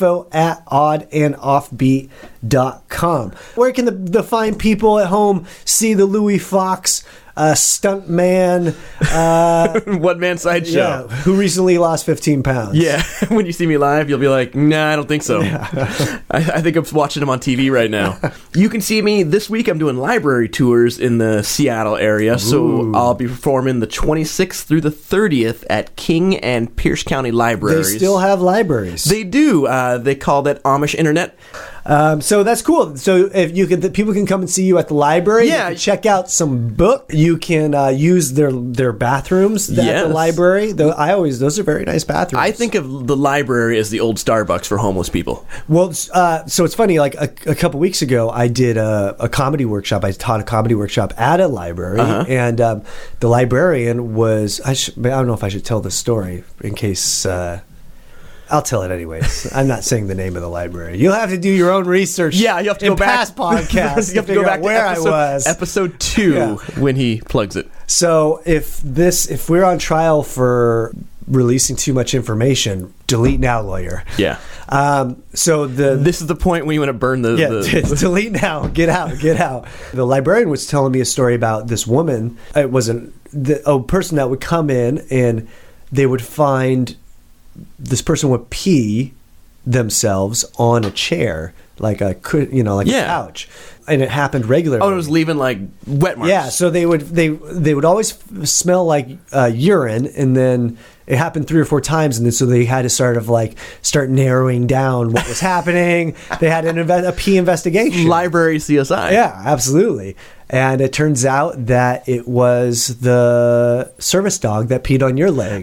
Speaker 2: info@oddandoffbeat.com. Where can the fine people at home see the Louis Fox stunt man?
Speaker 3: One man sideshow.
Speaker 2: Yeah, who recently lost 15 pounds.
Speaker 3: Yeah, when you see me live, you'll be like, nah, I don't think so. Yeah. I think I'm watching him on TV right now. You can see me this week. I'm doing library tours in the Seattle area. So I'll be performing the 26th through the 30th at King and Pierce County Libraries.
Speaker 2: They still have libraries.
Speaker 3: They do. They call that Amish Internet.
Speaker 2: So that's cool. So if you could, people can come and see you at the library.
Speaker 3: Yeah,
Speaker 2: you can check out some book. You can use their bathrooms at the library. Those are very nice bathrooms.
Speaker 3: I think of the library as the old Starbucks for homeless people.
Speaker 2: Well, so it's funny. Like a couple weeks ago, I did a comedy workshop. I taught a comedy workshop at a library, and the librarian was. I don't know if I should tell this story in case. I'll tell it anyways. I'm not saying the name of the library. You'll have to do your own research.
Speaker 3: Yeah, you have to go back.
Speaker 2: Past podcasts.
Speaker 3: You have to go back
Speaker 2: where
Speaker 3: to episode 2 when he plugs it.
Speaker 2: So if we're on trial for releasing too much information, delete now, lawyer.
Speaker 3: Yeah.
Speaker 2: So
Speaker 3: this is the point when you want to burn the
Speaker 2: delete now. Get out. The librarian was telling me a story about this woman. It was a person that would come in and they would find. This person would pee themselves on a chair, like a couch, and it happened regularly.
Speaker 3: Oh, it was leaving like wet marks.
Speaker 2: Yeah, so they would always smell like urine, and then it happened 3 or 4 times, and then so they had to start narrowing down what was happening. They had a pee investigation.
Speaker 3: Library CSI.
Speaker 2: Yeah, absolutely. And it turns out that it was the service dog that peed on your leg.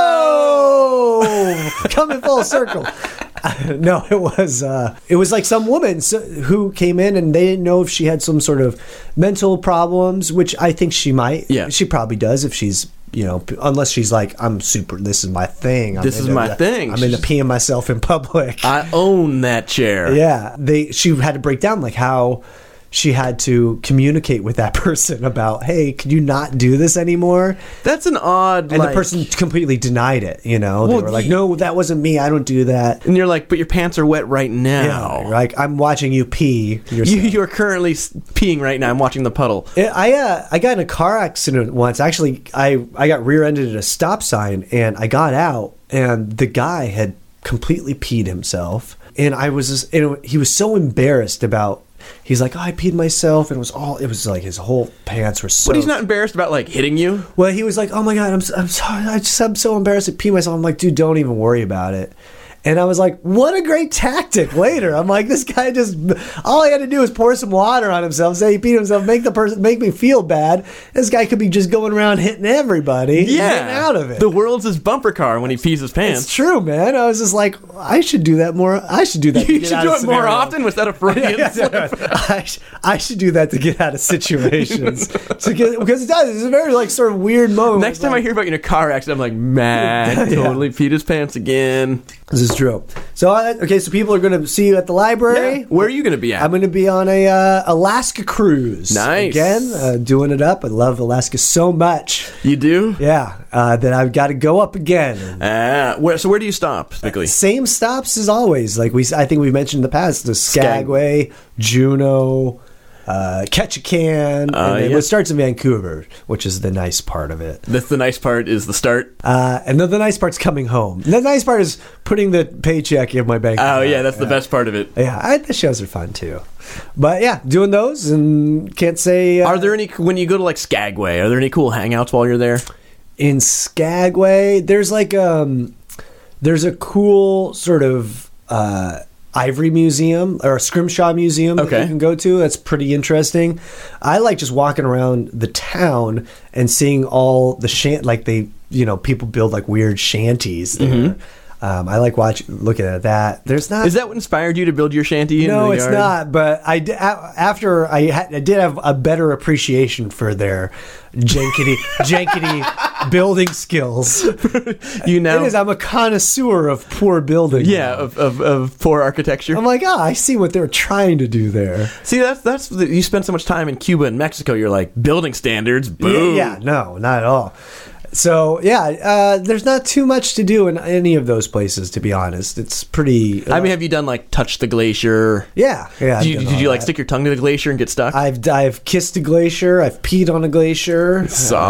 Speaker 2: Coming full circle. No, it was like some woman who came in and they didn't know if she had some sort of mental problems, which I think she might.
Speaker 3: Yeah.
Speaker 2: She probably does if she's, unless she's like, this is my thing. I'm into peeing myself in public.
Speaker 3: I own that chair.
Speaker 2: Yeah. She had to break down like how she had to communicate with that person about, hey, could you not do this anymore?
Speaker 3: That's an odd...
Speaker 2: And the person completely denied it, They were like, no, that wasn't me. I don't do that.
Speaker 3: And you're like, but your pants are wet right now.
Speaker 2: Yeah, like, I'm watching you pee.
Speaker 3: You're currently peeing right now. I'm watching the puddle.
Speaker 2: I got in a car accident once. Actually, I got rear-ended at a stop sign, and I got out, and the guy had completely peed himself. And he was so embarrassed about... He's like, I peed myself, and it was like his whole pants were so...
Speaker 3: But he's not embarrassed about, like, hitting you?
Speaker 2: Well, he was like, oh my God, I'm sorry, I'm so embarrassed to pee myself. I'm like, dude, don't even worry about it. And I was like, what a great tactic later. I'm like, this guy all he had to do was pour some water on himself, say he peed himself, make me feel bad. This guy could be just going around hitting everybody and getting out of it.
Speaker 3: The world's his bumper car when he pees his pants.
Speaker 2: It's true, man. I was just like, I should do that more. I should do that.
Speaker 3: You should do it more often. Was that a Freudian slip?
Speaker 2: I should do that to get out of situations. Because it does. It's a very sort of weird moment.
Speaker 3: Next time I hear about you in a car accident, I'm like, Matt totally peed his pants again.
Speaker 2: This is true. So, so people are going to see you at the library.
Speaker 3: Yeah. Where are you going to be at?
Speaker 2: I'm going to be on a Alaska cruise.
Speaker 3: Nice.
Speaker 2: Again, doing it up. I love Alaska so much.
Speaker 3: You do?
Speaker 2: Yeah. That I've got to go up again.
Speaker 3: So where do you stop, typically?
Speaker 2: Same stops as always. I think we mentioned in the past, the Skagway, Juneau, Ketchikan, and it starts in Vancouver, which is the nice part of it.
Speaker 3: That's the nice part is the start?
Speaker 2: And then the nice part's coming home. And the nice part is putting the paycheck in my bank account.
Speaker 3: Oh, yeah, that's the best part of it.
Speaker 2: Yeah, the shows are fun, too. But, yeah, doing those, and can't say...
Speaker 3: are there any, when you go to, Skagway, are there any cool hangouts while you're there?
Speaker 2: In Skagway, there's, there's a cool sort of... Ivory Museum or Scrimshaw Museum that
Speaker 3: Okay.
Speaker 2: you can go to. That's pretty interesting. I like just walking around the town and seeing all the people build like weird shanties there. I like looking at that. There's not.
Speaker 3: Is that what inspired you to build your shanty? In
Speaker 2: No,
Speaker 3: the
Speaker 2: it's
Speaker 3: yard?
Speaker 2: not. But after I did have a better appreciation for their jankety building skills.
Speaker 3: You know,
Speaker 2: It is. I'm a connoisseur of poor building.
Speaker 3: yeah, of poor architecture.
Speaker 2: I'm like, I see what they're trying to do there.
Speaker 3: See, you spend so much time in Cuba and Mexico. You're like building standards. Boom.
Speaker 2: Yeah, no, not at all. So there's not too much to do in any of those places, to be honest. It's pretty.
Speaker 3: I mean, have you done like touch the glacier?
Speaker 2: yeah. I've
Speaker 3: Did
Speaker 2: done
Speaker 3: you
Speaker 2: all
Speaker 3: like
Speaker 2: that.
Speaker 3: stick your tongue to the glacier and get stuck?
Speaker 2: I've kissed a glacier. I've peed on a glacier.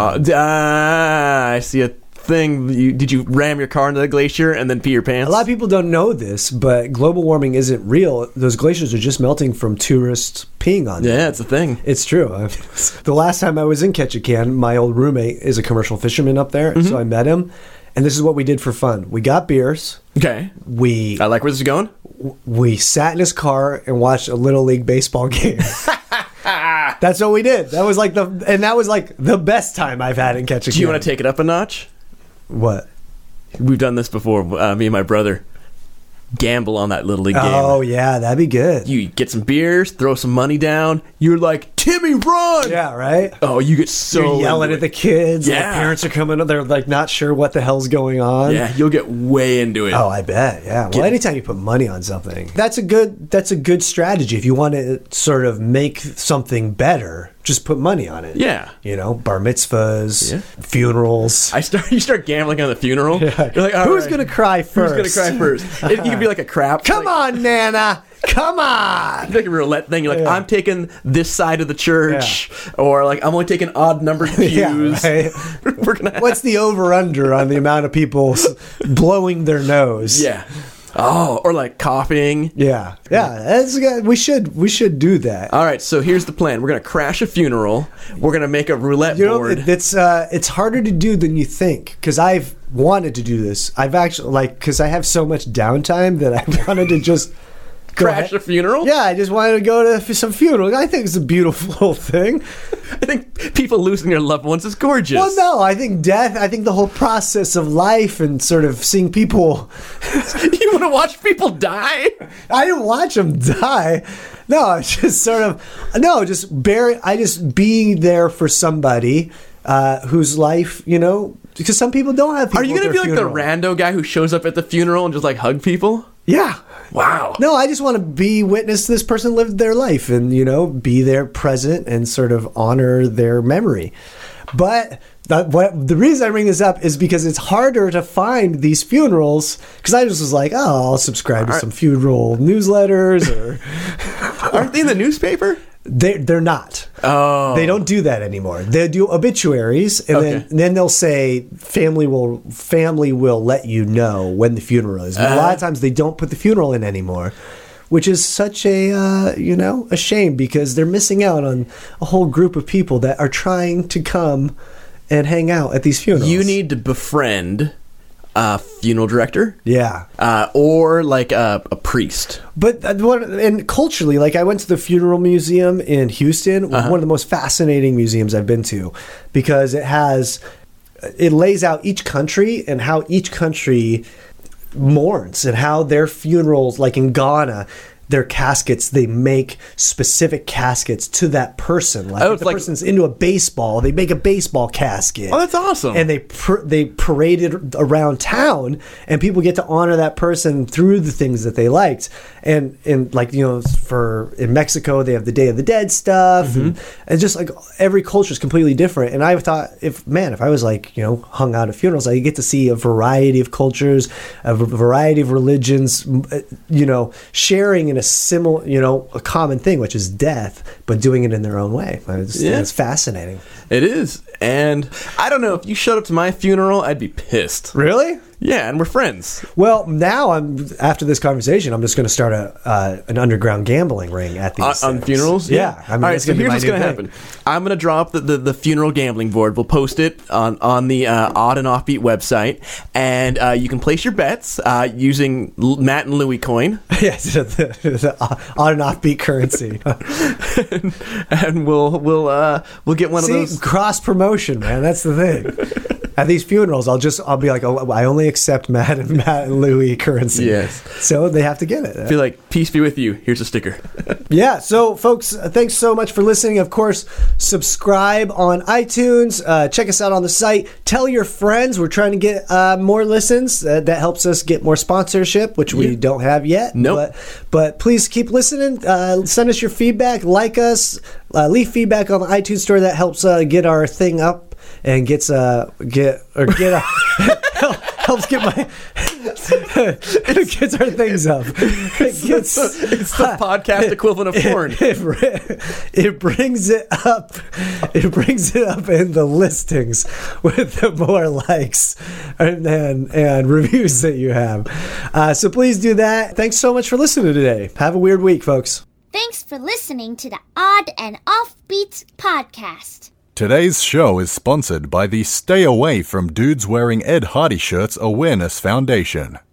Speaker 3: I see a thing. Did you ram your car into the glacier and then pee your pants?
Speaker 2: A lot of people don't know this, but global warming isn't real. Those glaciers are just melting from tourists peeing on them.
Speaker 3: Yeah, it's a thing.
Speaker 2: It's true. The last time I was in Ketchikan, my old roommate is a commercial fisherman up there, so I met him, and this is what we did for fun. We got beers.
Speaker 3: Okay.
Speaker 2: We
Speaker 3: I like where this is going.
Speaker 2: sat in his car and watched a little league baseball game. That's what we did. That was like the best time I've had in Ketchikan.
Speaker 3: Do you want to take it up a notch?
Speaker 2: What?
Speaker 3: We've done this before. Me and my brother gamble on that little league game.
Speaker 2: Oh yeah, that'd be good.
Speaker 3: You get some beers, throw some money down. You're like, Timmy, run!
Speaker 2: Yeah, right.
Speaker 3: Oh, you get so
Speaker 2: You're yelling
Speaker 3: into
Speaker 2: at the
Speaker 3: it.
Speaker 2: kids. And
Speaker 3: Yeah.
Speaker 2: the parents are coming. They're like not sure what the hell's going on.
Speaker 3: Yeah, you'll get way into it.
Speaker 2: Oh, I bet. Yeah. Well,
Speaker 3: Get-
Speaker 2: anytime you put money on something, that's a good strategy. If you want to sort of make something better, just put money on it.
Speaker 3: Yeah.
Speaker 2: You know, bar mitzvahs,
Speaker 3: Yeah.
Speaker 2: funerals.
Speaker 3: You start gambling on the funeral.
Speaker 2: Yeah.
Speaker 3: You're like, all
Speaker 2: Who's
Speaker 3: right,
Speaker 2: gonna cry first?
Speaker 3: Who's gonna cry first? You could be like a crap.
Speaker 2: Come on, Nana. Come on.
Speaker 3: Like a roulette thing. You're like,
Speaker 2: Yeah.
Speaker 3: I'm taking this side of the church, or like I'm only taking odd numbered pews.
Speaker 2: Yeah, right.
Speaker 3: We're gonna.
Speaker 2: What's the over/under on the amount of people blowing their nose?
Speaker 3: Yeah. Oh, or like coughing.
Speaker 2: Yeah. That's good. We should do that.
Speaker 3: All right, so here's the plan. We're gonna crash a funeral. We're gonna make a roulette
Speaker 2: You know,
Speaker 3: board.
Speaker 2: it's harder to do than you think, because I've wanted to do this. I've actually because I have so much downtime that I wanted to just go
Speaker 3: Crash
Speaker 2: ahead.
Speaker 3: a funeral.
Speaker 2: Yeah, I just wanted to go to some funeral. I think it's a beautiful thing.
Speaker 3: I think people losing their loved ones is gorgeous.
Speaker 2: Well, no, I think death. I think the whole process of life and sort of seeing people.
Speaker 3: You want to watch people die?
Speaker 2: I didn't watch them die. No, it's just sort of just being there for somebody whose life, because some people don't have people
Speaker 3: Are you
Speaker 2: at
Speaker 3: gonna
Speaker 2: their
Speaker 3: be like
Speaker 2: funeral.
Speaker 3: the rando guy who shows up at the funeral and just like hug people?
Speaker 2: Yeah.
Speaker 3: Wow.
Speaker 2: No, I just want to be witness this person lived their life and, be there present and sort of honor their memory. But the reason I bring this up is because it's harder to find these funerals, because I just was like, I'll subscribe to some funeral newsletters. Or
Speaker 3: Aren't they in the newspaper?
Speaker 2: They're not.
Speaker 3: Oh.
Speaker 2: They don't do that anymore. They do obituaries, and
Speaker 3: Okay.
Speaker 2: then they'll say family will let you know when the funeral is. But a lot of times they don't put the funeral in anymore, which is such a shame, because they're missing out on a whole group of people that are trying to come and hang out at these funerals.
Speaker 3: You need to befriend a funeral director.
Speaker 2: Yeah.
Speaker 3: Or like a priest.
Speaker 2: But and culturally, like I went to the Funeral Museum in Houston, one of the most fascinating museums I've been to, because it lays out each country and how each country mourns and how their funerals, like in Ghana, their caskets, they make specific caskets to that person. Like if the person's into a baseball, they make a baseball casket.
Speaker 3: Oh, that's awesome.
Speaker 2: And they parade it around town, and people get to honor that person through the things that they liked. And like, in Mexico, they have the Day of the Dead stuff. And just like every culture is completely different. And I thought, if I was like, hung out at funerals, I get to see a variety of cultures, a variety of religions, sharing in a similar, a common thing, which is death, but doing it in their own way. It's fascinating.
Speaker 3: It is. And I don't know, if you showed up to my funeral, I'd be pissed.
Speaker 2: Really?
Speaker 3: Yeah, and we're friends.
Speaker 2: Well, now after this conversation, I'm just going to start an underground gambling ring at these
Speaker 3: on funerals.
Speaker 2: Yeah. I mean,
Speaker 3: all right. So here's what's going to
Speaker 2: thing.
Speaker 3: happen. I'm going to drop the funeral gambling board. We'll post it on the Odd and Offbeat website, and you can place your bets using Matt and Louie coin.
Speaker 2: Yes, the Odd and Offbeat currency.
Speaker 3: and we'll get one of those.
Speaker 2: Cross promotion, man. That's the thing. At these funerals, I'll be like, oh, I only accept Matt and Louie currency.
Speaker 3: Yes.
Speaker 2: So they have to get it.
Speaker 3: I feel like, peace be with you. Here's a sticker.
Speaker 2: Yeah. So, folks, thanks so much for listening. Of course, subscribe on iTunes. Check us out on the site. Tell your friends. We're trying to get more listens. That helps us get more sponsorship, which we don't have yet.
Speaker 3: Nope.
Speaker 2: But please keep listening. Send us your feedback. Like us. Leave feedback on the iTunes store. That helps get our thing up. And helps get our things up.
Speaker 3: It's the podcast equivalent of porn.
Speaker 2: It brings it up. It brings it up in the listings with the more likes and reviews that you have. So please do that. Thanks so much for listening today. Have a weird week, folks.
Speaker 5: Thanks for listening to the Odd and Offbeat podcast.
Speaker 4: Today's show is sponsored by the Stay Away from Dudes Wearing Ed Hardy Shirts Awareness Foundation.